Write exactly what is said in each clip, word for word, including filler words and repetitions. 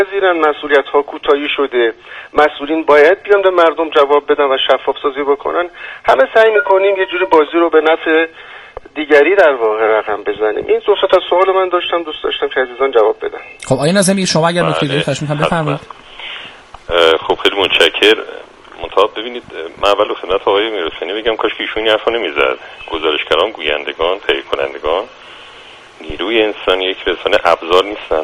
پذیرن، مسئولیت ها کوتاهی شده، مسئولین باید بیان به مردم جواب بدن و شفاف سازی بکنن. همه سعی میکنیم یه جوری بازی رو به نفع دیگری در واقع رقم بزنیم. این دو تا سوال من داشتم، دوست داشتم که عزیزان جواب بدن. خب آقای ناظمی شما اگر نکته دارید خواهش می‌کنم بفرمایید. خب خیلی متشکرم. منتها ببینید من اول خدمت آقای میرحسینی بگم کاش که ایشون این حرفا نمیزد. گزارشگران، گویندگان، تهیه کنندگان نیروی انسانی یک رسانه ابزار نیستن.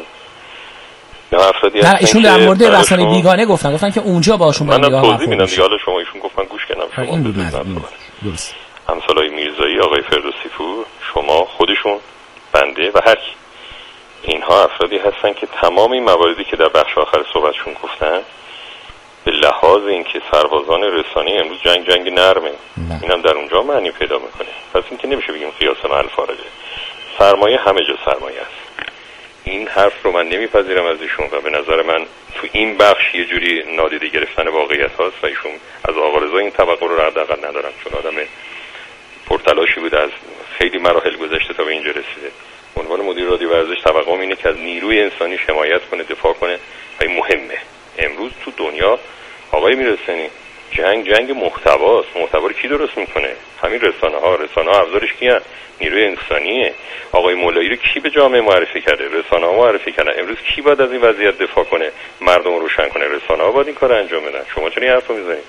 نه افرادی هستن. ایشون در مورد رسانه بیگانه گفتن گفتن که اونجا باشون من توضیح میدم دیگه. حالا شما ایشون گفتن گوش کردم. شما این بود درست. همسالای میرزایی، آقای فردوسی پور، شما خودشون، بنده و هر کی، اینها افرادی هستن که تمام این مواردی که در بخش آخر صحبتشون گفتن به لحاظ اینکه سربازان رسانه‌ای امروز جنگ جنگ نرمه، اینم در اونجا معنی پیدا میکنه. پس این که نمیشه بگیم قیاس محل فارغه. سرمایه همه جا سرمایه است. این حرف رو من نمیپذیرم از ایشون و به نظر من تو این بخش یه جوری نادیده گرفتن واقعیت هاست و ایشون از آقا رضا این توقع رو حداقل ندارم، چون آدم پرتلاشی بوده، از خیلی مراحل گذشته تا به اینجا رسیده. عنوان مدیر رادیو ورزش توقعم اینه که از نیروی انسانی حمایت کنه، دفاع کنه و این مهمه. امروز تو دنیا آقای میرحسینی جنگ جنگ محتواست. محتوا رو کی درست میکنه؟ همین رسانه ها. رسانه ها ابزارش کیه؟ نیروی انسانیه. آقای مولایی رو کی به جامعه معرفی کرده؟ رسانه ها معرفی کردن. امروز کی باید از این وضعیت دفاع کنه، مردم رو روشن کنه؟ رسانه ها باید این کارو انجام بدن. شما چرا این حرفو میزنید؟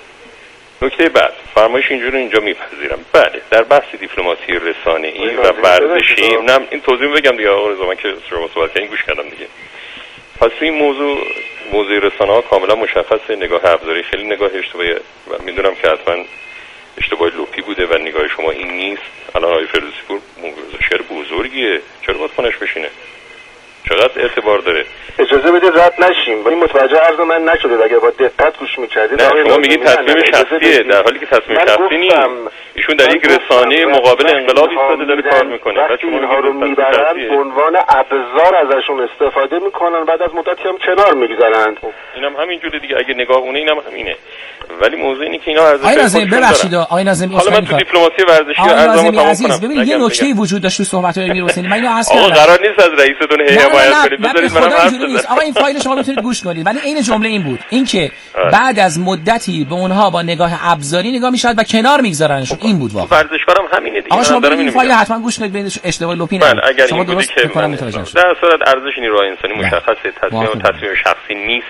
نکته بعد، فرمایش اینجوری اینجا میپذیرم. بله، در بحث دیپلماسی رسانه‌ای و ورزشی، نه این توضیح بگم دیگه آقا رضا، من که شما صحبت کردین گوش کردم دیگه. پس این موضوع موضوع رسانه‌ها کاملا مشخصه. نگاه ابزاری خیلی نگاه اشتباهی و میدونم که حتما اشتباه لپی بوده و نگاه شما این نیست. الان آقای فردوسی پور گزارشگر بزرگیه، چرا باید خونش بشینه؟ چقدر اعتبار داره؟ اجازه بدید رد نشیم، ولی متوجه عرض من نشده. اگه با دقت گوش می‌کردید نه شما میگید تصمیم شخصیه، در حالی که تصمیم شخصی نیست. ایشون در یک رسانه مقابل انقلاب ایستاده داره کار میکنه. وقتی اینها رو میبرن به عنوان ابزار ازشون استفاده میکنن، بعد از مدتی هم کنار میگذارن. اینم همینجوری دیگه، اگه نگاه اونه اینم همینه. ولی موضوع اینه که اینا ارزش آقای ناظمی ببخشید آقای ناظمی، حالا من تو دیپلماسی ورزشی ارزمو تمام کنم. ببینید یه نکته وجود داشت تو صحبت های میرحسینی، من اینو عرض کردم. آقا قرار نیست از رئیستون هی حمایت کنید، بذارید منم حرف بزنم. آقا این فایل شما میتونید گوش کنید، ولی این جمله این بود، اینکه بعد از مدتی به اونها با نگاه ابزاری نگاه میشد و کنار میگذارنشون. این بود واقعا. ورزشکارم همینه دیگه. آقا شما این فایل حتما گوش کنید، ببینید اشتباه لپی نکنید. شما درست بکنم متوجه شید. در صورت ارزش نیروی انسانی مشخصه، تصمیم تصمیم شخصی نیست.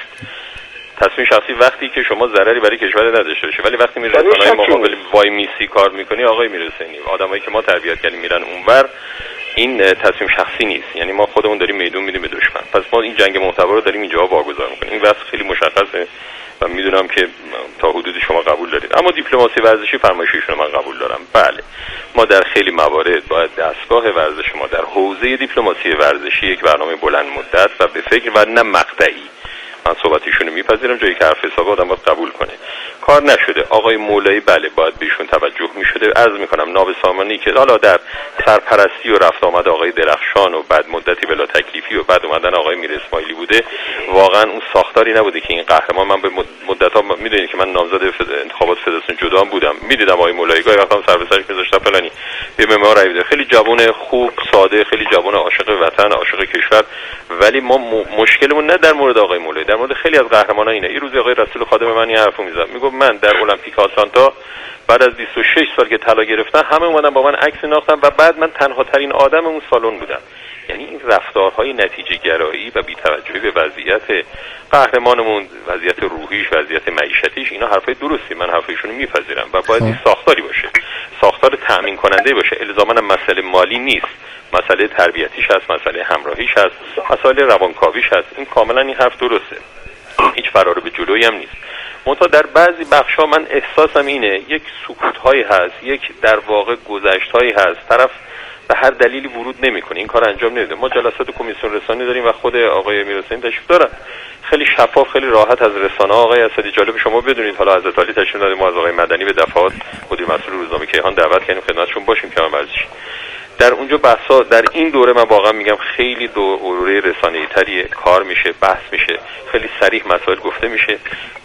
تصمیم شخصی وقتی که شما ضرری برای کشور نداشته باشه، ولی وقتی میره رسانه‌های مقابل وای میسی کار میکنی آقای میرحسینی، آدمایی که ما تربیت کردیم میرن اونور، این تصمیم شخصی نیست. یعنی ما خودمون داریم میدون میدیم به دشمن. پس ما این جنگ محتوا رو داریم اینجا واگذار میکنیم. این واسه خیلی مشخصه و میدونم که تا حدودی شما قبول دارید. اما دیپلماسی ورزشی فرمایشیشون من قبول دارم. بله، ما در خیلی موارد باید دستگاه ورزش ما در حوزه دیپلماسی ورزشی یک برنامه بلند مدت و به فکر و نه مقطعی، من صحبتیشون رو میپذیرم، جایی که حرف حساب آدم باید قبول کنه، کار نشده. آقای مولایی بله باید بهشون توجه میشده. عرض میکنم ناب سامانی که حالا در سرپرستی و رفت آمد آقای درخشان و بعد مدتی بلا تکلیفی و بعد اومدن آقای میر اسماعیلی بوده، واقعا اون ساختاری نبوده که این قهرمان. من به مدت‌ها میدونید که من نامزد انتخابات فدراسیون جدا بودم، میدیدم آقای مولایی گاهی وقتا سر به سرش میذاشتم فلانی به ما رای بده. خیلی جوان خوب، ساده، خیلی جوان عاشق وطن، عاشق کشور. ولی ما م... مشکلمون نه در مورد آقای مولایی، در مورد خیلی از قهرمانان اینه. یه روزی آقای رسول خادم من یه حرفو میزد، میگفت من در المپیک آتلانتا بعد از بیست و شش سال که طلا گرفتن همه اومدن با من عکس انداختن و بعد من تنها ترین آدم اون سالن بودم. یعنی این رفتارهای نتیجه گرایی و بی‌توجهی به وضعیت قهرمانمون، وضعیت روحیش، وضعیت معیشتیش، اینا حرفای درستی، من حرفایشون رو میپذیرم و باید این ساختاری باشه، ساختار تأمین کننده باشه. الزاماً مسئله مالی نیست، مسئله تربیتیش هست، مسئله همراهیش هست، مسئله روانکاویش هست. این کاملا این حرف درسته، هیچ فرار به جلویی هم نیست. منتها در بعضی بخش‌ها من احساسم اینه یک سکوت‌هایی هست، یک در واقع گذشت‌هایی هست، طرف به هر دلیلی ورود نمی‌کنه، این کار انجام نمیده. ما جلسات کمیسیون رسانه‌ای داریم و خود آقای میرحسینی تشریف دارن، خیلی شفاف، خیلی راحت از رسانه‌ها. آقای اسدی جالب شما بدونید، حالا حضرت علی تشریف دادیم، ما از آقای مدنی به دفعات مدیر مسئول روزنامه کیهان دعوت کردیم خدمتشون باشیم که ورزشی در اونجا بحثا در این دوره من واقعا میگم خیلی دوره رسانه‌ای تریه، کار میشه، بحث میشه، خیلی صریح مسائل گفته میشه.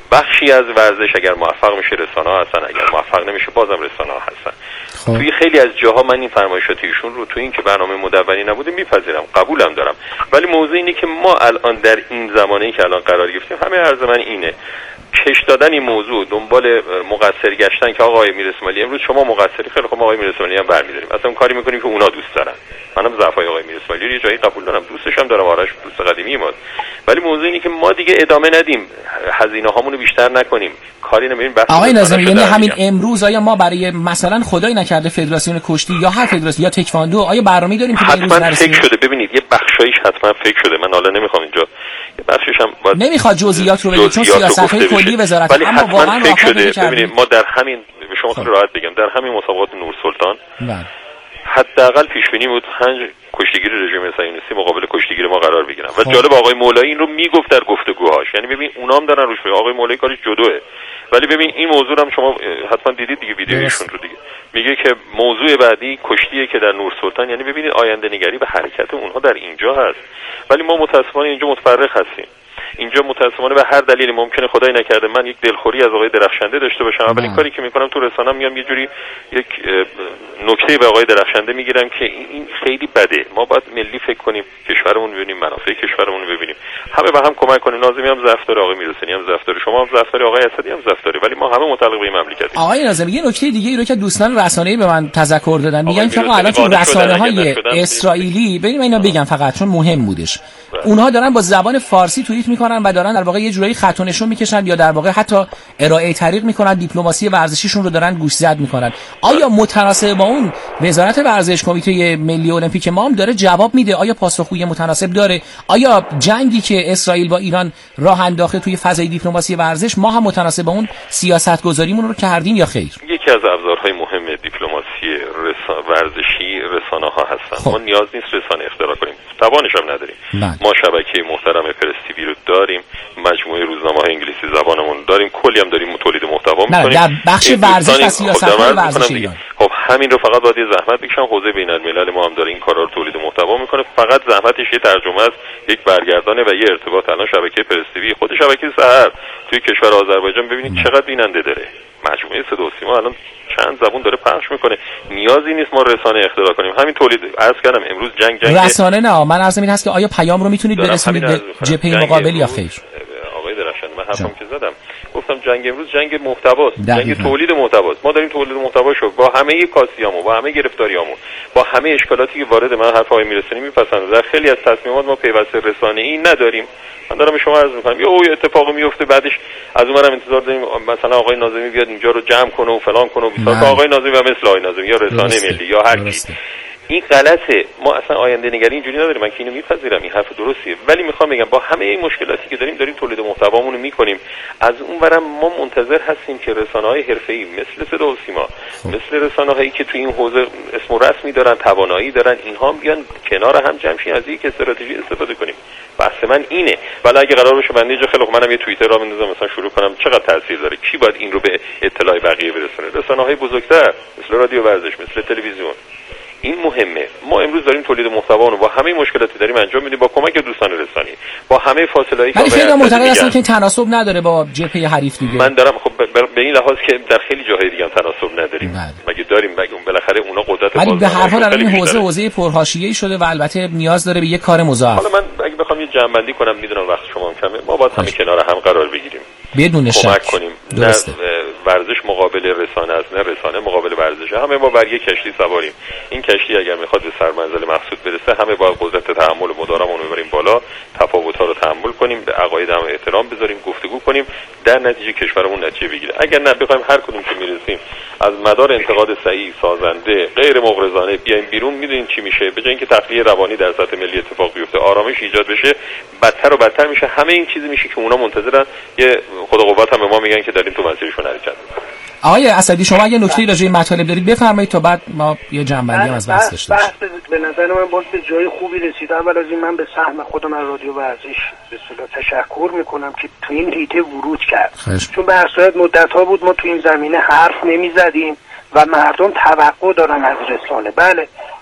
بخشی از ورزش اگر موفق میشه رسانه‌ها هستن، اگر موفق نمیشه بازم رسانه‌ها هستن. خب. توی خیلی از جاها من این فرمایشات ایشون رو توی این که برنامه مدونی نبوده میپذیرم، قبولم دارم، ولی موضوع اینه که ما الان در این زمانه‌ای که الان قرار گرفتیم همه عرض من اینه کش دادن این موضوع، دنبال مقصر گشتن که آقای امیر اسماعیلی امروز شما مقصری، خیلی خوب آقای امیر اسماعیلی هم برمی‌داریم، اصلا کاری می‌کنیم که اونا دوست دارن. منم ضعفای آقای امیر اسماعیلی رو یه جایی قبول دارم، دوستش هم دارم، آرش دوست قدیمی ماست، ولی موضوع اینه که ما دیگه ادامه ندیم، هزینه هامون رو بیشتر نکنیم، کاری نمی‌بینیم. آقای ناظمی یعنی همین امروز آیا ما برای مثلا خدای نکرده فدراسیون کشتی یا هر فدراسیون یا تکواندو آیا برنامه‌ای داریم که به این روز نرسیم؟ فکر شده، ببینید یه بخشایش حتما فکر شده، من حالا نمی‌خوام اینجا یه بخشش هم باید نمیخواد جزئیات رو بگید چون سیاست‌های کلی وزارت، ولی اما واقعا فکر شده. ببینید ما در همین به شما خیلی راحت بگم در همین مسابقات نور سلطان بله حداقل پیش بینی بود پنج کشتیگیر رژیم صهیونیستی مقابل کشتیگیر ما قرار بگیرن و جالب آقای مولایی این رو میگفت در گفتگوهاش، یعنی ببین اونام دارن روش، آقای مولایی کارش جدوه، ولی ببین این موضوع هم شما حتما دیدید دیگه ویدیویشون رو دیگه، میگه که موضوع بعدی کشتیه که در نور سلطان، یعنی ببینید آینده نگری و حرکت اونها در اینجا هست، ولی ما متاسفانه اینجا متفرق هستیم. اینجا متاسفانه به هر دلیلی ممکنه خدای نکرده من یک دلخوری از آقای درخشنده داشته باشم، اولین کاری که میکنم تو رسانه‌ام میام یه جوری یک نکته به آقای درخشنده میگیرم که این خیلی بده، ما باید ملی فکر کنیم، کشورمون ببینیم، منافع کشورمون رو ببینیم، همه به هم کمک کنیم. ناظمی هم ضعف داره، آقای میرحسینی هم ضعف داره، شما هم ضعف داره، آقای اسدی هم ضعف داره، ولی ما همه متعلق به این مملکتیم. آقای ناظمی یه نکته دیگه ای رو که دوستان رسانه‌ای به من تذکر دادن، میگن که الان تو رسانه‌های اسرائیلی ببین اینا بگم فقط چون مهم بودش، اونها دارن با زبان فارسی توییت میکنن و دارن در واقع یه جورایی خط و نشون میکشن یا در واقع حتی ارائه طریق میکنن، دیپلماسی ورزشیشون رو دارن گوش زد میکنن. آیا متناسب با اون وزارت ورزش کمیته ملی المپیک ما هم داره جواب میده؟ آیا پاسخگویی متناسب داره؟ آیا جنگی که اسرائیل با ایران راه انداخته توی فضای دیپلماسی ورزش ما هم متناسب با اون سیاست گذاریمون رو کردیم یا خیر؟ یکی از ابزارهای مهم دیپلماسی رسا... ورزشی رسانه‌ها هستن. خب. ما نیاز نیست رسانه اختراع کنیم، توانش هم نداریم. بله. ما شبکه محترم پرس تیوی رو داریم، مجموعه روزنامه‌های انگلیسی زبانمون داریم، کلی هم داریم تولید محتوا می‌کنیم. در بخش ورزش و سیاست‌های ورزشی. خب همین رو فقط باید زحمت بکشم، حوزه بین‌الملل ما هم داره این کارا رو تولید محتوا می‌کنه، فقط زحمتش یه ترجمه است، یک برگردانه و یه ارتباط. الان شبکه پرس تیوی خود شبکه سحر توی کشور آذربایجان ببینید چقدر بیننده داره، مجموعه صدا و سیما الان چند زبون داره پخش میکنه، نیازی نیست ما رسانه اختراع کنیم، همین تولید. عرض کردم امروز جنگ جنگ رسانه نه، من عرضم این هست که آیا پیام رو میتونید برسونید به جبهه مقابل یا خیر؟ آقای درخشان من حرفم که زدم، گفتم جنگ امروز جنگ محتواست، جنگ تولید محتواست. ما داریم تولید محتوا شو با همه کاسیامون، با همه گرفتاریامون، با همه اشکالاتی که وارد من حرف آقای میرسونی میپسندم، در خیلی از تصمیمات ما پیوسته رسانه‌ای نداریم. من دارم به شما عرض میکنم یه اوی اتفاقی میفته، بعدش از اونورم انتظار داریم مثلا آقای ناظمی بیاد اینجا رو جمع کنه و فلان کنه و بیسار. آقای ناظمی و مثل آقای ناظمی یا رسانه ملی یا هر کی، این غلطه. ما اصلا آینده نگری اینجوری نداریم، من که اینو میپذیرم، این حرف درستیه، ولی میخوام بگم با همه این مشکلاتی که داریم داریم تولید محتوامون رو میکنیم. از اونورم ما منتظر هستیم که رسانه‌های حرفه‌ای مثل صدا و سیما، مثل رسانه‌هایی که تو این حوزه اسم و رسمی دارن، توانایی دارن، اینها بیان کنار هم جمع شین، از یک استراتژی استفاده کنیم. بحث من اینه. ولی اگه قرار باشه بنده اینجا خیلی خوب منم یه توییتر را بندازم مثلا شروع کنم، چقدر تاثیر داره؟ کی باید این رو به اطلاع بقیه برسونه؟ رسانه‌های بزرگتر مثل رادیو ورزش، مثل تلویزیون. این مهمه. ما امروز داریم تولید محتوا رو با همه مشکلاتی داریم انجام میدیم، با کمک دوستان رسانی، با همه فاصله‌ای که ولی خیلی معتقد هستن که تناسب نداره با جبهه حریف دیگه. من دارم خب به این لحاظ که در خیلی جاهای دیگه هم تناسب نداریم. بله. مگه داریم؟ مگه بالاخره اونا قدرت ولی به هر حال الان این حوزه حوزه پرحاشیه‌ای شده و البته نیاز داره به یک کار مضاعف. حالا من اگه بخوام یه جمع‌بندی کنم، میدونم وقت شما هم کمه، ما باید همه کنار هم قرار بگیریم، بدون شک کمک کنیم. نه ورزش مقابل رسانه است، نه رسانه مقابل ورزش. همه ما بر یک کشتی سواریم. این کشتی اگر میخواد به سرمنزل مقصود برسه، همه باید قدرت تحمل و مدارمون رو ببریم بالا، تفاوت‌ها رو تحمل کنیم، به عقاید هم احترام بذاریم، گفتگو کنیم، در نتیجه کشورمون نتیجه بگیره. اگر نه بخوایم هر کدوم که میرسیم از مدار انتقاد صحیح، سازنده، غیر مغرضانه بیایم بیرون، میدونین چی میشه؟ به جای اینکه تخلیه روانی در سطح ملی اتفاق بیفته، آرامش ایجاد بشه، بدتر و بدتر میشه. همه این چیزی میشه که اونا منتظرن یه خدا قوت هم به ما میگن که داریم تو مسیرشون حرکت کنیم. آقای اسدی شما اگه نکته‌ای راجع به مطالب دارید بفرمایید تا بعد ما یه جنبندی از بحث داشته باشیم. به نظر من باز به جای خوبی رسید. اول از این من به سهم خودم از رادیو ورزش به اصطلاح تشکر میکنم که تو این ریته ورود کرد. خیش. چون به هر صورت مدت‌ها بود ما تو این زمینه حرف نمیزدیم و مردم توقع دارن از رسانه. بله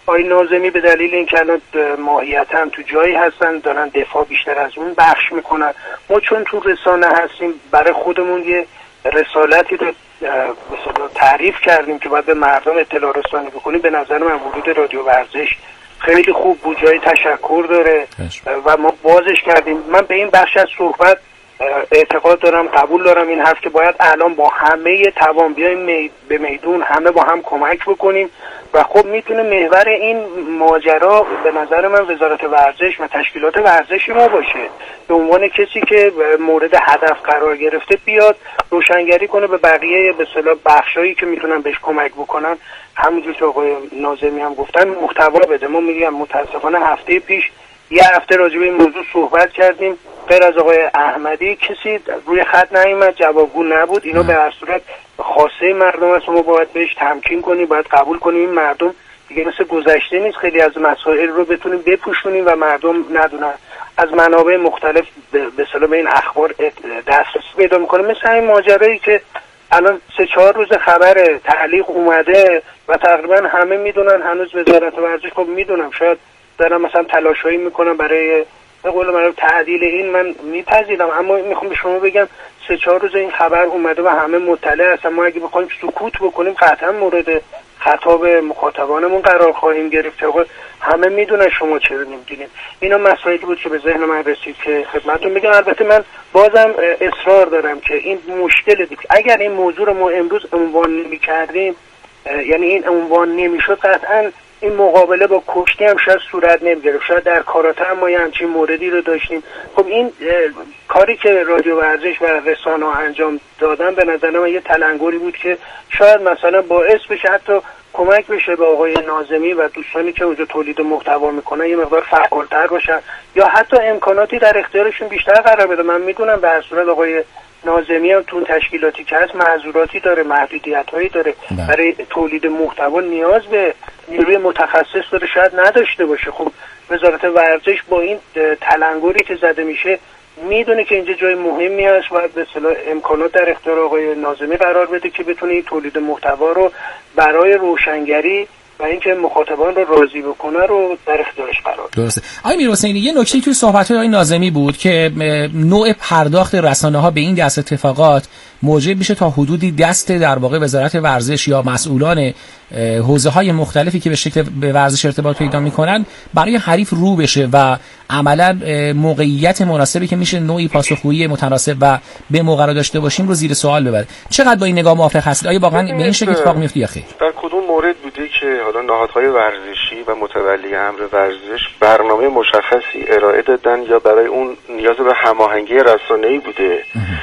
آقای ناظمی به دلیل اینکه الان ماهیتاً تو جایی هستن دارن دفاع بیشتر از اون بخش میکنن. ما چون تو رسانه هستیم برای خودمون یه رسالتی رو مثلا تعریف کردیم که باید به مردم اطلاع رسانی بکنیم. به نظر من ورود رادیو ورزش خیلی خوب بود، جای تشکر داره و ما بازش کردیم. من به این بخش از صحبت اعتقاد دارم، قبول دارم این حرف که باید الان با همه توان بیایم می... به میدون، همه با هم کمک بکنیم و خب میتونه محور این ماجرا به نظر من وزارت ورزش و تشکیلات ورزشی ما باشه، به عنوان کسی که مورد هدف قرار گرفته بیاد روشنگری کنه به بقیه به اصطلاح بخشایی که میتونن بهش کمک بکنن. همونجور که آقای ناظمی هم گفتن محتوا بده. ما میگم متاسفانه هفته پیش یه هفته راجع به این موضوع صحبت کردیم، غیر از آقای احمدی کسی روی خط نیامد، جوابگو نبود. اینا به هر صورت خاصه مردم است، ما باید بهش تمکین کنیم، باید قبول کنیم این مردم دیگه مثل گذشته نیست، خیلی از مسائل رو بتونیم بپوشونیم و مردم ندونن. از منابع مختلف به اصطلاح به این اخبار دسترسی پیدا میکنه، مثل این ماجرایی که الان سه چهار روز خبر تعلیق اومده و تقریبا همه میدونن، هنوز وزارت ورزش خب میدونم شاید دارن مثلا تلاشایی میکنن برای به قول من تعدیل این، من میپذیرم، اما میخوام به شما بگم سه چهار روز این خبر اومده و همه مطلع هستن. ما اگه بخوایم سکوت بکنیم قطعا مورد خطاب مخاطبانمون قرار خواهیم گرفت. همه میدونن شما چرا نمیدونید. اینا مسائلی بود که به ذهن من رسید که خدمتتون بگم. البته من بازم اصرار دارم که این مشکل دید. اگر این موضوع رو ما امروز عنوان نمی‌کردیم، یعنی این عنوان نمی‌شد، قطعاً این مقابله با کشتی هم شاید صورت نمی‌گرفت. شاید در کاراته هم ما یه همچین موردی رو داشتیم. خب این کاری که رادیو ورزش و رسانه‌ها انجام دادن به نظر من یه تلنگری بود که شاید مثلا باعث بشه حتی کمک بشه به آقای ناظمی و دوستانی که اونجا تولید محتوا میکنن یه مقدار فعال‌تر باشن یا حتی امکاناتی در اختیارشون بیشتر قرار بده. من میدونم به هر صورت آقای ناظمی هم تو تشکیلاتی که هست معذوراتی داره، محدودیت‌هایی داره، برای تولید محتوا نیاز به نیروی متخصص داره، شاید نداشته باشه. خب وزارت ورزش با این تلنگری که زده میشه میدونه که اینجا جای مهمی است و به اصطلاح امکانات در اختیار آقای ناظمی قرار بده که بتونه این تولید محتوا رو برای روشنگری و اینکه مخاطبان رو راضی بکنه رو در اختیارش قرار بده. درسته. آقای میرحسینی یه نکته توی صحبت‌های آقای ناظمی بود که نوع پرداخت رسانه‌ها به این دست اتفاقات موجب میشه تا حدودی دست در واقع وزارت ورزش یا مسئولان حوزه‌های مختلفی که به شکل به ورزش ارتباط پیدا می‌کنن برای حریف رو بشه و عملاً موقعیت مناسبی که میشه نوعی پاسخگویی متناسب و به موقع داشته باشیم رو زیر سوال ببره. چقدر با این نگاه موافق هستید؟ آیا واقعاً به این شکل اتفاق میفته یا خیر؟ در کدوم مورد بوده که حالا نهادهای ورزشی و متولی امر ورزش برنامه مشخصی ارائه دادن یا برای اون نیاز به هماهنگی رسانه‌ای بوده؟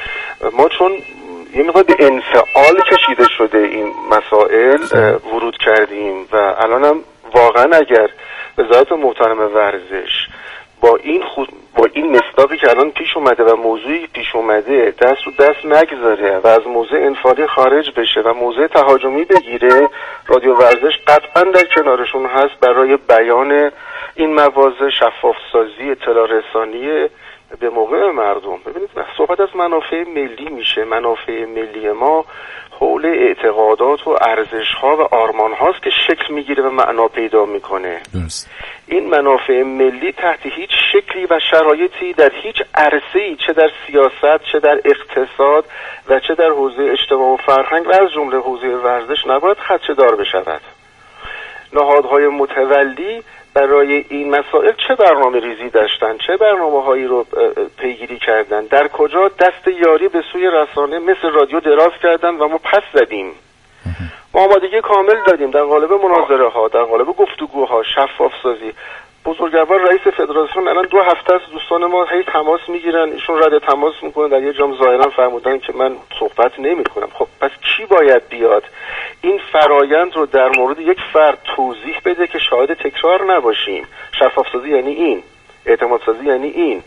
ما چون یه مقدار به انفعال کشیده شده این مسائل ورود کردیم و الانم واقعا اگر وزارت محترم ورزش با این خود با این مصداقی که الان پیش اومده و موضوعی پیش اومده دست رو دست نگذاره و از موضوع انفعالی خارج بشه و موضوع تهاجمی بگیره، رادیو ورزش قطعا در کنارشون هست برای بیان این مواضع، شفاف سازی، اطلاع رسانی به موقع مردم. ببینید صحبت از منافع ملی میشه. منافع ملی ما حول اعتقادات و ارزش‌ها و آرمان‌هاست که شکل میگیره و معنا پیدا میکنه. درست. این منافع ملی تحت هیچ شکلی و شرایطی در هیچ عرصه‌ای، چه در سیاست، چه در اقتصاد و چه در حوزه اجتماع و فرهنگ و از جمله حوزه ورزش نباید خدشه‌دار بشود. نهادهای متولی برای این مسائل چه برنامه ریزی داشتن، چه برنامه هایی رو پیگیری کردن، در کجا دست یاری به سوی رسانه مثل رادیو دراز کردن و ما پس زدیم. ما آمادگی کامل دادیم در قالب مناظره ها، در قالب گفتگوها، شفاف سازی. بزرگوار رئیس فدراسیون الان دو هفته از دوستان ما هی تماس میگیرن، ایشون رد تماس میکنن، در یه جام ظاهرا فرمودن که من صحبت نمیکنم. خب پس کی باید بیاد این فرایند رو در مورد یک فرد توضیح بده که شاهد تکرار نباشیم؟ شفاف سازی یعنی این، اعتماد سازی یعنی این.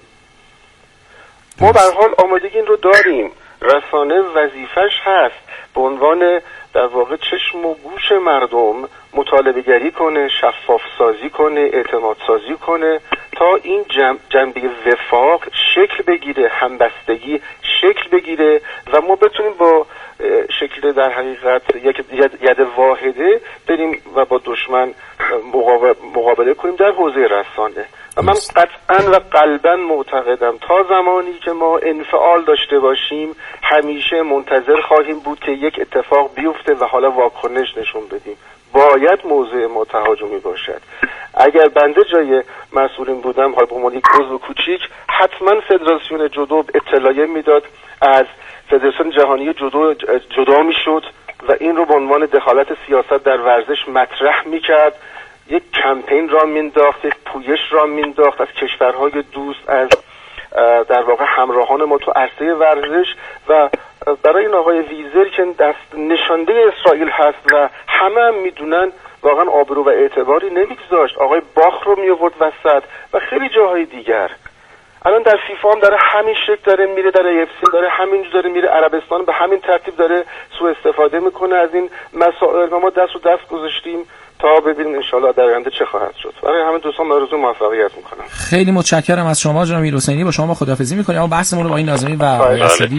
ما به هر حال آمادگی این رو داریم. رسانه وظیفش هست به عنوان در واقع چشم و گوش مردم مطالبه گری کنه، شفاف سازی کنه، اعتماد سازی کنه تا این جنب جنبه وفاق شکل بگیره، همبستگی شکل بگیره و ما بتونیم با شکل در حقیقت یک ید واحده بریم و با دشمن مقابله کنیم در حوزه رسانه. و من قطعا و قلبا معتقدم تا زمانی که ما انفعال داشته باشیم همیشه منتظر خواهیم بود که یک اتفاق بیفته و حالا واکنش نشون بدیم. باید موضوع ما تهاجمی باشد. اگر بنده جای مسئولین بودم، حالا به عنوان یک عضو کوچیک، حتما فدراسیون جودو اطلاعیه میداد، از فدراسیون جهانی جودو جدا میشد و این رو به عنوان دخالت سیاست در ورزش مطرح میکرد، یک کمپین را مینداخت، یک پویش را مینداخت از کشورهای دوست، از در واقع همراهان ما تو عرصه ورزش. و برای این آقای ویزر که دست نشانده اسرائیل هست و همه هم میدونن، واقعا آبرو و اعتباری نمیگذاشت. آقای باخ رو میآورد وسط و خیلی جاهای دیگر. الان در فیفا هم داره همین شکل داره میره، در ای اف سی داره همینجور داره میره، عربستان به همین ترتیب داره سوء استفاده میکنه از این مسائل و ما دست و دست گذاشتیم تا ببینیم انشالله در آینده چه خواهد شد. برای همه دوستان آرزوی موفقیت میکنم. خیلی متشکرم از شما جناب میرحسینی. با شما خداحافظی میکنیم. اما بحثمون رو با این ناظمی و اسدی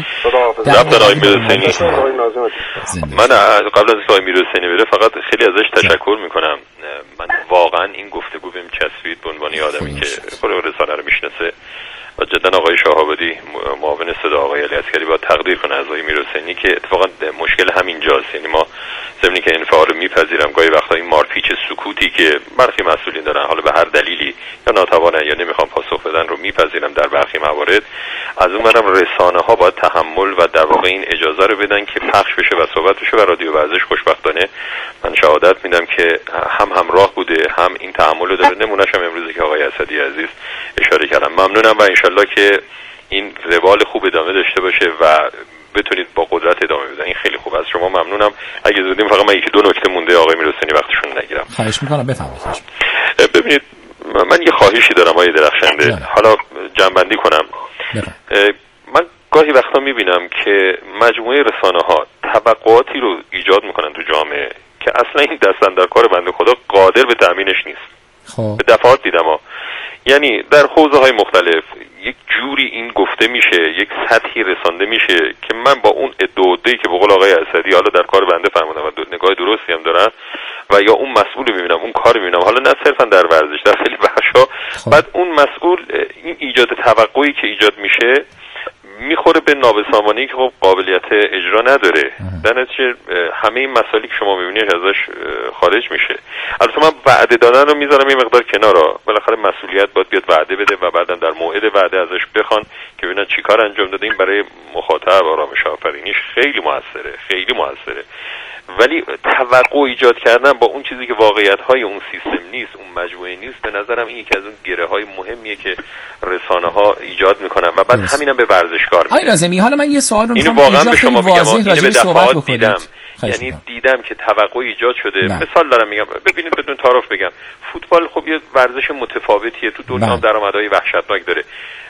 من قبل از آقای میرحسینی بره فقط خیلی ازش تشکر میکنم. من واقعا این گفتگو بهم چسبید به عنوان آدمی که خود رسانه رو میشناسه و جدا آقای شاهآبادی معاون صدا آقای علی عسکری با تقدیر کنه از آقای میرحسینی که اتفاقا مشکل همین جاست. یعنی ما ضمنی که انفعال رو میپذیرم، گاهی وقتا این مارپیچ سکوتی که برخی مسئولین دارن حالا به هر دلیلی یا ناتوانن یا نمیخوان پاسخ بدن رو میپذیرم در برخی موارد. از اون برم رسانه ها باید تحمل و در واقع این اجازه رو بدن که پخش بشه و صحبت بشه و رادیو ورزش خوشبختانه من شهادت میدم که هم همراه بوده، هم این تحمل رو داره. نمونه‌اش هم امروزی که آقای اسدی عزیز اشاره کردم. ممنونم و انشالله که این روال خوب ادامه داشته باشه و بتونید با قدرت ادامه بدن. این خیلی خوب است. شما ممنونم. اگه زودیم فقط من یکی دو نکته مونده آقای میرحسینی وقتشون نگیرم. خواهش میکنم بفرمایید. ببینید من یه خواهشی دارم آقای درخشنده. نه. حالا جمع‌بندی کنم. نه. من گاهی وقتا میبینم که مجموعه رسانه‌ها توقعاتی رو ایجاد میکنن تو جامعه که اصلا این دستن در کار بنده خدا قادر به تامینش نیست. خب به دفعات دیدم ها. یعنی در حوزه های مختلف یک جوری این گفته میشه، یک سطحی رسانده میشه که من با اون ادعایی که به قول آقای اسدی حالا در کار بنده فرمودن و نگاه درستی هم دارن و یا اون مسئول میبینم، اون کار میبینم، حالا نه صرفا در ورزش، در خیلی بخشا، بعد اون مسئول این ایجاد توقعی که ایجاد میشه میخوره به نابسامانی که خب قابلیت اجرا نداره. در نتیجه همه این مسائلی که شما میبینید ازش خارج میشه. البته من وعده دادن رو میذارم یه مقدار کنارا، بالاخره مسئولیت باید بیاد وعده بده و بعدم در موعد وعده ازش بخوان که ببینن چیکار انجام داده. این برای مخاطب آرامش آفرینیش خیلی موثره، خیلی موثره. ولی توقع ایجاد کردن با اون چیزی که واقعیت‌های اون سیستم نیست، اون مجموعه نیست، به نظرم این یکی از اون گره‌های مهمیه که رسانه‌ها ایجاد میکنن و بعد همینم به ورزشکار میگن. آقای لازمی، حالا من یه سوال رو می‌خوام واقعا به شما بگم، اینو به دفعات دیدم. یعنی میکنم. دیدم که توقع ایجاد شده. نه. مثال دارم میگم، ببینید بدون تعارف بگم، فوتبال خب یه ورزش متفاوتیه، تو دنیا هم درآمدهای وحشتناک داره.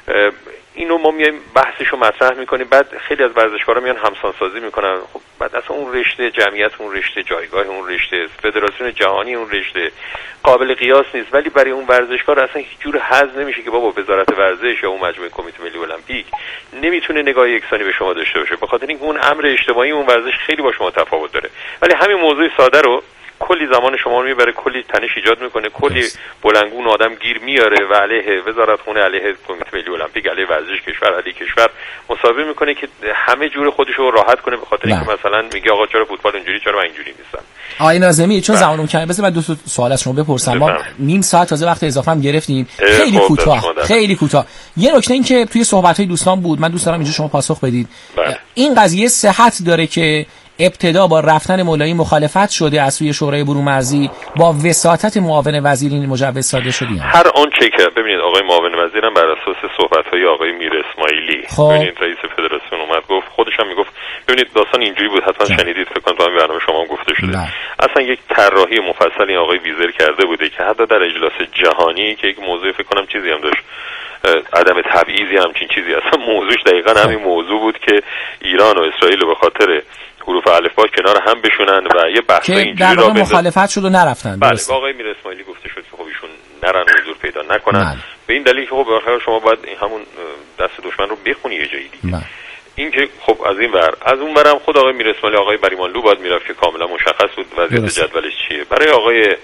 اینو ما میایم بحثشو مطرح میکنیم، بعد خیلی از ورزشکارا میان همسان سازی میکنن. خب بعد اصلا اون رشته جمعیت، اون رشته جایگاه، اون رشته فدراسیون جهانی، اون رشته قابل قیاس نیست. ولی برای اون ورزشکار اصلا هیچ جور حظ نمیشه که بابا وزارت ورزش یا اون مجموعه کمیته ملی المپیک نمیتونه نگاه یکسانی به شما داشته باشه، به خاطر اینکه اون امر اجتماعی اون ورزش خیلی با شما تفاوت داره. ولی همین موضوع ساده رو کلی زمان شما رو میبره، کلی تنش ایجاد میکنه، کلی بلنگون آدم گیر میاره و علیه وزارتخونه، علیه کمیته ملی المپیک، علیه ورزش کشور، علیه کشور مسابقه میکنه که همه جور خودش رو راحت کنه، به خاطر اینکه مثلا میگه آقا چرا فوتبال اینجوری، چرا من اینجوری نیستم. آقای ناظمی چون زمانم کمه، بذار من دو تا سوال از شما بپرسم. ما نیم ساعت تازه وقت اضافه هم گرفتیم. خیلی کوتاه، خیلی کوتاه. یه نکته این که توی صحبت‌های دوستان بود، من دوست دارم اینجا شما پاسخ بدید. بله. این قضیه صحت داره که ابتدا با رفتن مولایی مخالفت شده از سوی شورای برومرزی، با وساطت معاون وزیر این مجوز صادر شده. هر آنچه که ببینید آقای معاون وزیرم بر اساس صحبت‌های آقای میر اسماعیلی، خب. ببینید رئیس فدراسیون اومد گفت، خودش هم میگفت، ببینید داستان اینجوری بود، حتما جا. شنیدید، فکر کنم تو هم برنامه شما هم گفته شده. نه. اصلا یک طراحی مفصلی آقای ویزر کرده بوده که حتی در اجلاس جهانی که یک موضوع فکر کنم چیزی هم داشت، عدم تبعیضی همچین چیزی، اصلا موضوعش دقیقاً همین موضوع بود که ایران و اسرائیل به خاطر حروف الفبا کنار هم بشونن و یه بحث اینجوری را بندازن. مخالفت شد و نرفتن. بله، آقای میر اسماعیلی گفته شد که خب ایشون نرن، حضور پیدا نکنن. بله. به این دلیل که خب بالاخره شما باید این همون دست دشمن رو بخونی یه جایی دیگه. این که خب از این ور از اون ورم خود آقای میر اسماعیلی آقای بریمانلو باید میرفت که کاملا مشخص بود وضعیت جدولش چیه. برای آقای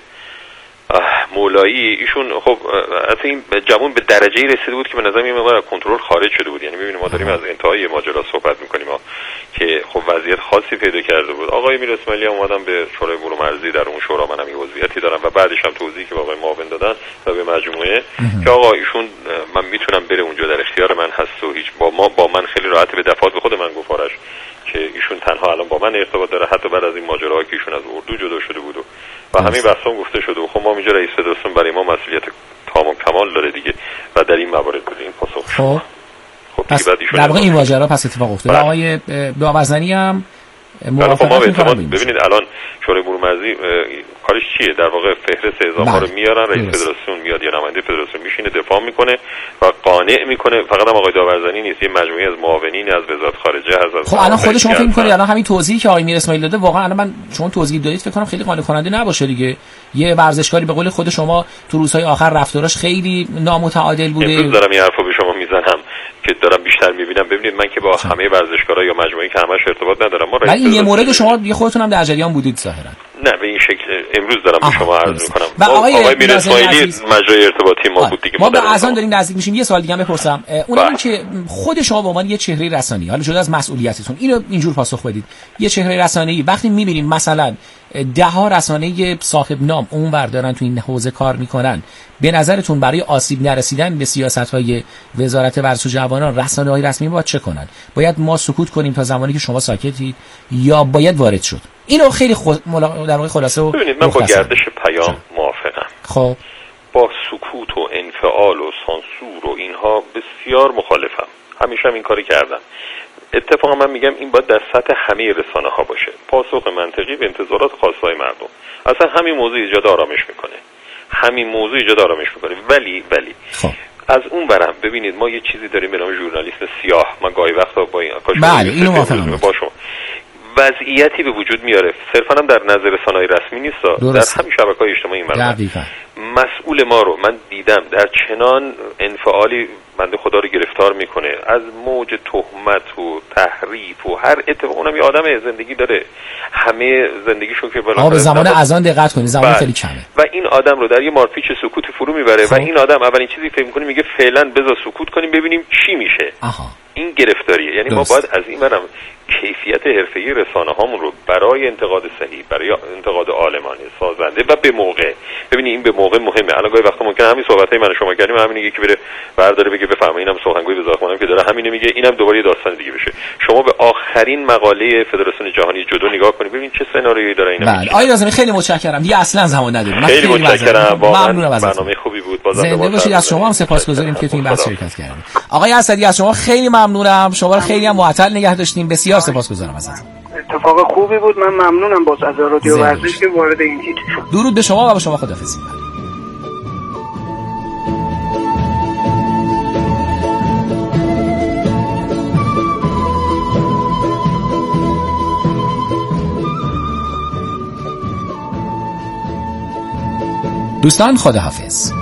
مولایی ایشون خب اصلا این جوان به درجه‌ای رسیده بود که به نظر میاد از کنترل خارج شده بود. یعنی می‌بینیم ما داریم از انتهای ماجرا صحبت می‌کنیم ها که خب وضعیت خاصی پیدا کرده بود. آقای میر اسماعیلی اومدن به شورای امور مرزی، در اون شورا منم یه عضویتی دارم و بعدش هم توضیحی که با آقای معاون دادن و به مجموعه که آقا ایشون من میتونم بره اونجا، در اختیار من هست و هیچ با ما با من خیلی راحت به دفعات به خود من گفت آرش که ایشون تنها الان با من ارتباط داره، حتی بعد از این ماجراهایی که ایشون از اردو جدا شده بود و و همین بحثام گفته شده و خب ما اینجا رئیس فدراسیون برای ما مسئولیت تمام و کمال داره دیگه و در این موارد بوده این پاسخ. خب خب پس در واقع این ماجرا پس اتفاق افتاد. آقای داورزنی هم موافقت می‌کنن. ببینید الان شورای امور مرزی کارش چیه؟ در واقع فهرست اعزام‌ها رو میارن، رئیس فدراسیون میاد یا نماینده فدراسیون میشینه دفاع میکنه و قانع میکنه. فقط هم آقای داورزنی نیست، یه مجموعه از معاونین از وزارت خارجه هست. خب الان خود شما فکر می‌کنید الان همین توضیحی که آقای میر اسماعیلی داده واقعا الان من شما توضیح دادید فکر کنم خیلی قانع کننده نباشه دیگه. یه ورزشکاری به قول خود شما تو روزهای آخر رفتاراش خیلی نامتعادل بوده. امروز دارم این حرفو به شما میزنم که دارم بیشتر میبینم. ببینید من که با چه؟ همه ورزشکارا یا مجموعه‌ای که همش ارتباط ندارم. ما ولی این یه مورد شما یه خودتون هم در جریان بودید ظاهرا. نه به این شکل امروز دارم به شما عرض میکنم. و آقای, آقای میر اسماعیلی مجرای ارتباطی ما بود دیگه. ما به اذان داریم نزدیک میشیم. یه سوال دیگه هم بپرسم، اونم این که خود شما به عنوان یه چهره رسانه‌ای، حالا جدا از مسئولیتتون، اینو اینجور پاسخ بدید. یه چهره رسانه‌ای وقتی می‌بینیم مثلا ده ها رسانه صاحب نام اونور دارن تو این حوزه کار میکنن، به نظرتون برای آسیب نرسیدن به سیاست‌های وزارت ورزش و جوانان رسانه‌های رسمی باید چه کنن؟ باید ما سکوت کنیم تا زمانی که شما ساکتید یا باید وارد شد؟ اینو خیلی خود ملا... در واقع خلاصه و ببینید من با گردش پیام موافقم. خب با سکوت و انفعال و سانسور و اینها بسیار مخالفم. همیشه هم این کاری کردم. اتفاقا من میگم این باید در سطح همه رسانه ها باشه. پاسخ منطقی به انتظارات خاصهای مردم. اصلا همین موضوع ایجاد آرامش میکنه. همین موضوع ایجاد آرامش میکنه. ولی ولی خب. از اون برم ببینید ما یه چیزی داریم به نام ژورنالیسم سیاه. من گاهی وقتا با این بله اینو موافقم باشم. وضعیتی به وجود میاره. صرفا هم در نظر رسانه‌های رسمی نیست، در همین شبکه‌های اجتماعی این مسئول ما رو من دیدم در چنان انفعالی بنده خدا رو گرفتار میکنه از موج تهمت و تحریف و هر اتفاق. اونم یه آدم زندگی داره، همه زندگیشو که بالاخره به زمان اذان دقت کنید، زمان خیلی کمه و این آدم رو در یه مارپیچ سکوت فرو میبره و این آدم اولین چیزی فکر میکنه میگه فعلا بذار سکوت کنیم ببینیم چی میشه. آها. این گرفتاریه. یعنی درست. ما باید از این برم کیفیت حرفه‌ای رسانه هامون رو برای انتقاد صحیح، برای انتقاد عالمانه، سازنده و به موقع. ببینید این به موقع مهمه. الان گاهی وقتا ممکنه همین صحبتای من و شما کردیم همین یکی بره برداره بگه بفرمایید اینم سخنگوی وزارت خانم که داره همینو میگه، اینم دوباره یه داستان دیگه بشه. شما به آخرین مقاله فدراسیون جهانی جودو نگاه کنید ببینید چه سناریویی داره اینا. بله آقای لازمی خیلی متشکرم. دیگه اصلا زمان نداریم. خیلی متشکرم. واقعا برنامه خوبی بود. بازم باشید. از شما هم سپاسگزاریم که تو این بحث شرکت کردید. آقای اسدی از شما خیلی ممنونم. شما رو خیلی هم معطل نگه داشتیم. بسیار سپاسگزارم ازتون. اتفاق خوبی بود. من ممنونم باز از رادیو ورزش که وارد این هیت شد. درود به شما و به شما. خداحافظی. دوستان خداحافظ.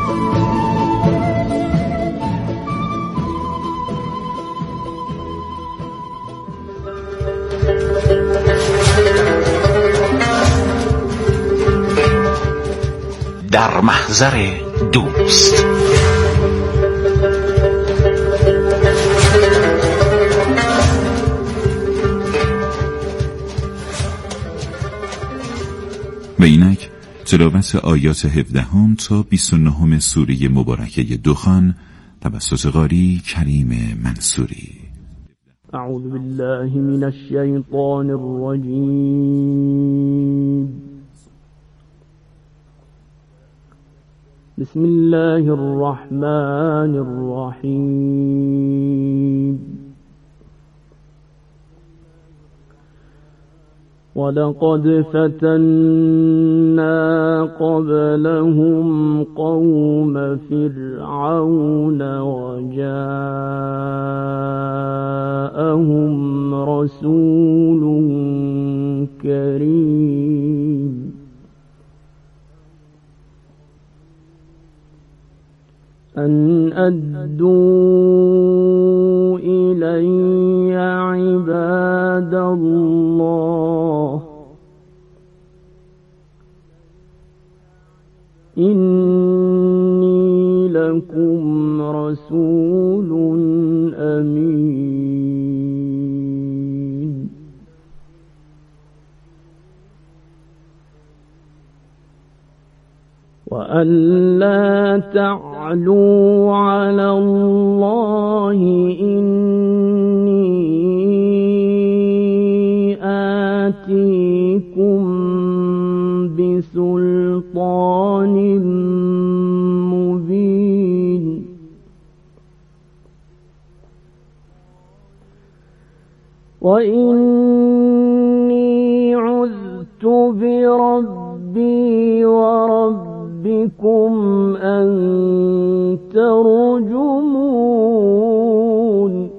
در محضر دوست. و اینک تلاوت آیات هفدهم تا بیست و نهم سوره مبارکه دخان توسط قاری کریم منصوری. اعوذ بالله من الشیطان الرجیم. بسم الله الرحمن الرحیم. ولقد فتنا قبلهم قوم فرعون وجاءهم رسول كريم أن أدوا إلي وألا تعلوا على الله إني آتيكم بسلطان مبين وإني عذت بربي وربكم أن ترجمون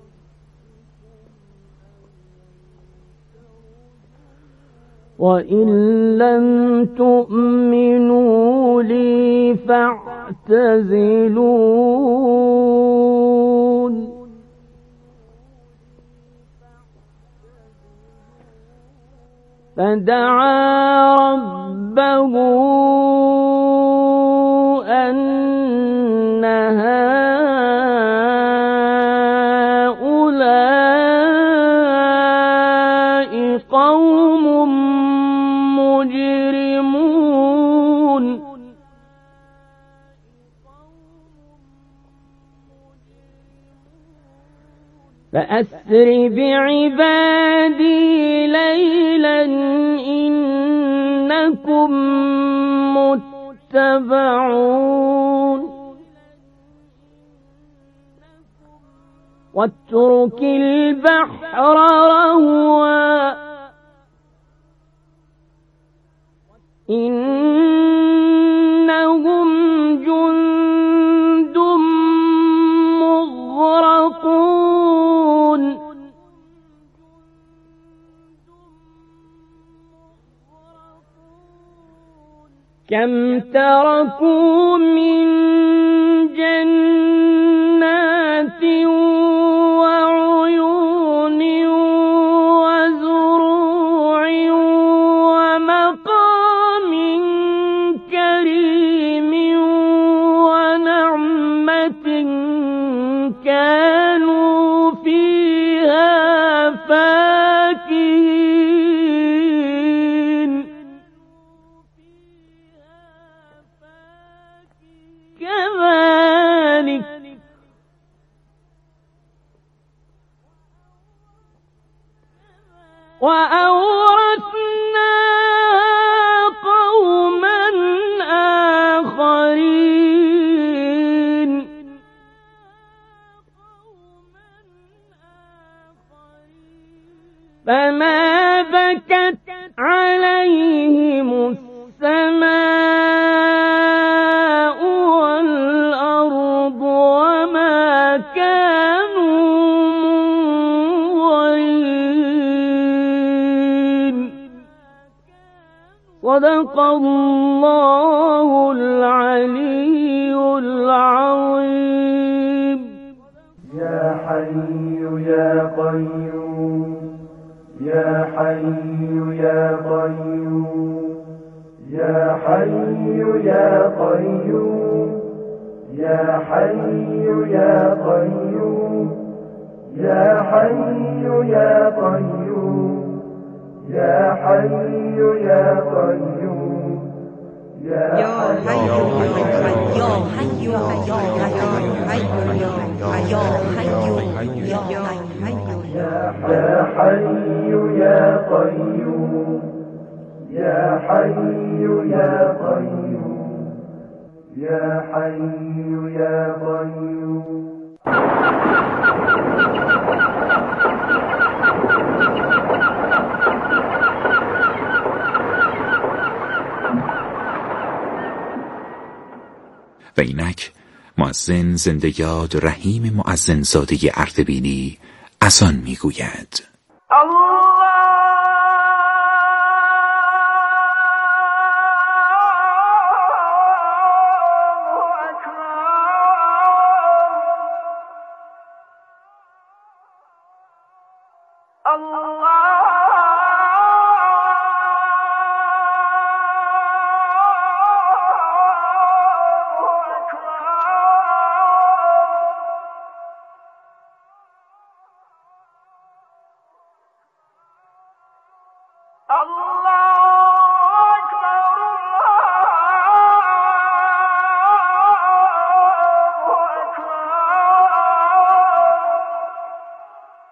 وإن لم تؤمنوا لي فاعتزلون فدعا ربه أن هؤلاء قوم مجرمون فأسر بعبادي ليلا إنكم متبعون واترك البحر رهوا إنهم جند مغرقون كم تركوا من جنات وعيون وزروع ومقام كريم ونعمة كانوا فيها فاكهين كذلك وأورثنا قوما آخرين فما بكت عليهم السماء والأرض وما كانوا منظرين صدق الله العلي العظيم. يا حي يا قيوم يا حي يا قيوم يا حي يا قيوم يا حي يا قيوم يا حي يا قيوم يا حي يا قيوم يا حي يا حي يا قيوم يا حي يا قيوم يا حي يا قيوم. و اینک مؤذن زنده یاد رحیم مؤذن زاده اردبیلی از آن میگوید. Allah